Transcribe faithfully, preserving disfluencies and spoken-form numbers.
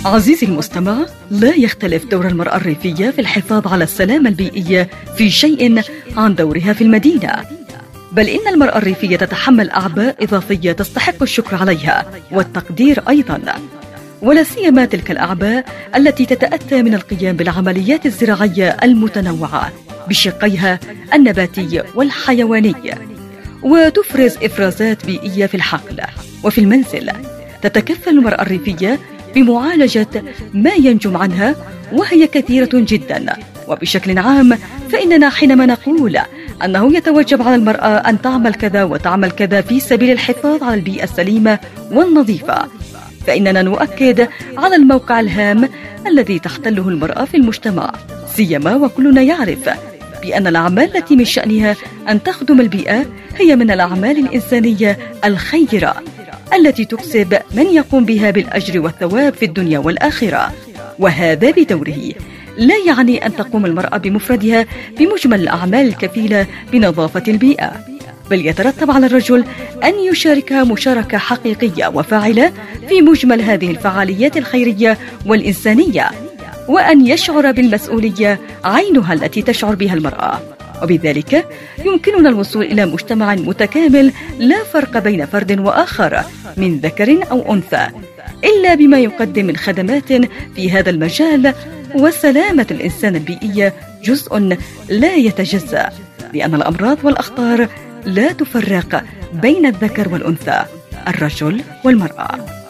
عزيزي المستمع، لا يختلف دور المرأة الريفية في الحفاظ على السلامة البيئية في شيء عن دورها في المدينة، بل إن المرأة الريفية تتحمل أعباء إضافية تستحق الشكر عليها والتقدير أيضا، ولا سيما تلك الأعباء التي تتأتى من القيام بالعمليات الزراعية المتنوعة بشقيها النباتي والحيواني، وتفرز إفرازات بيئية في الحقل وفي المنزل. تتكفل المرأة الريفية بمعالجة ما ينجم عنها، وهي كثيرة جدا. وبشكل عام فإننا حينما نقول أنه يتوجب على المرأة أن تعمل كذا وتعمل كذا في سبيل الحفاظ على البيئة السليمة والنظيفة، فإننا نؤكد على الموقع الهام الذي تحتله المرأة في المجتمع، سيما وكلنا يعرف بأن الأعمال التي من شأنها أن تخدم البيئة هي من الأعمال الإنسانية الخيرة التي تكسب من يقوم بها بالأجر والثواب في الدنيا والآخرة. وهذا بدوره لا يعني أن تقوم المرأة بمفردها بمجمل الأعمال الكفيلة بنظافة البيئة، بل يترتب على الرجل أن يشاركها مشاركة حقيقية وفاعلة في مجمل هذه الفعاليات الخيرية والإنسانية، وأن يشعر بالمسؤولية عينها التي تشعر بها المرأة. وبذلك يمكننا الوصول إلى مجتمع متكامل لا فرق بين فرد وآخر من ذكر أو أنثى إلا بما يقدم من خدمات في هذا المجال. وسلامة الإنسان البيئية جزء لا يتجزأ، لأن الأمراض والأخطار لا تفرق بين الذكر والأنثى، الرجل والمرأة.